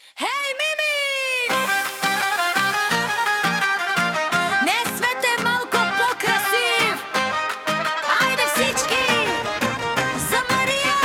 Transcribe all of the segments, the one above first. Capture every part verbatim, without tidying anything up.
Хей, Мими! Днес свет е малко по-красив. Айде всички за Мария!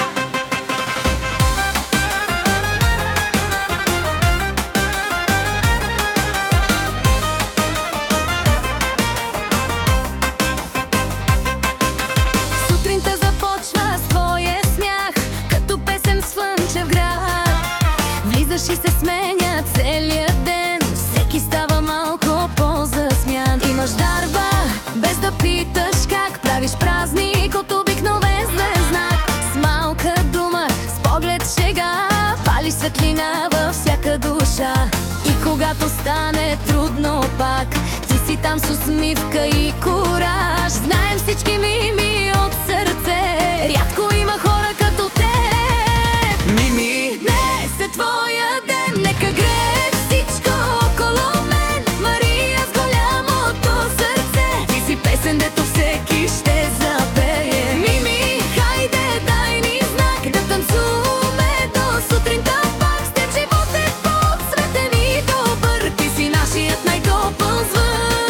Сутринта започва с твоя смях, като песен в слънчев град. Влизаш и се сменя целият ден, всеки става малко по-засмян. Имаш дарба, без да питаш как, правиш празник от обикновен знак. С малка дума, с поглед шега, палиш светлина във всяка душа. И когато стане трудно пак, ти си там с усмивка и кураж. Знаем всички, Мими, от сърце, рядко има хора като теб. Мими, днес е твоя ден, нека грее всичко около мен. Мария с голямото сърце, ти си песен, дето всеки ще запее. Мими, хайде, дай ни знак да танцуваме до сутринта пак. С теб живот е по-цветен и добър, ти си нашият най-топъл звън.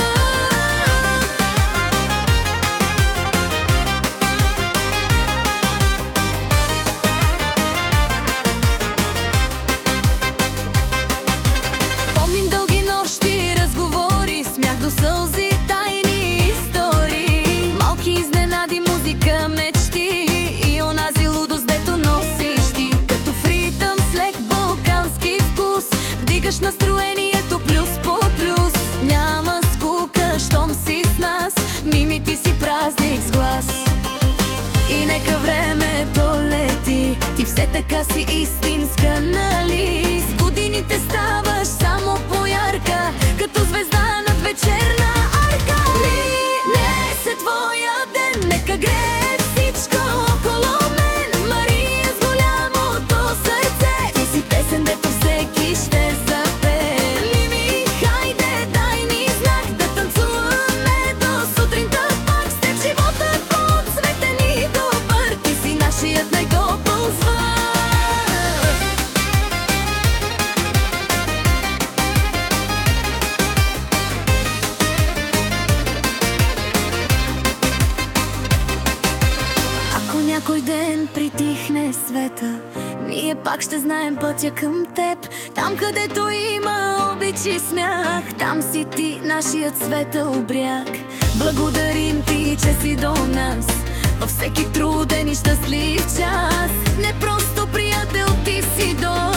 Помним дълги нощи, разговори, смях до сълзи, тайни истории, малки изненади, музика, мечти и онази лудост, дето носиш ти. Като в ритъм с лек балкански вкус, вдигаш настроението плюс по плюс. Няма скука, щом си с нас, Мими, ти си празник с глас. И нека времето лети, ти все така си истинска, нали? С годините ставаш само по-ярка, като звезда над вечерна арка. Ми, днес е твоя ден, нека грее всичко около мен. Мария с голямото сърце, ти си песен, дето всеки ще запее. Мими, хайде, дай ни знак да танцуваме до сутринта пак. С теб живота е по-цветен и добър, ти си нашият най-топъл звън. Ако някой ден притихне света, ние пак ще знаем пътя към теб. Там, където има обич и смях, там си ти, нашият светъл бряг. Благодарим ти, че си до нас във всеки труден и щастлив час. Не просто приятел, ти си до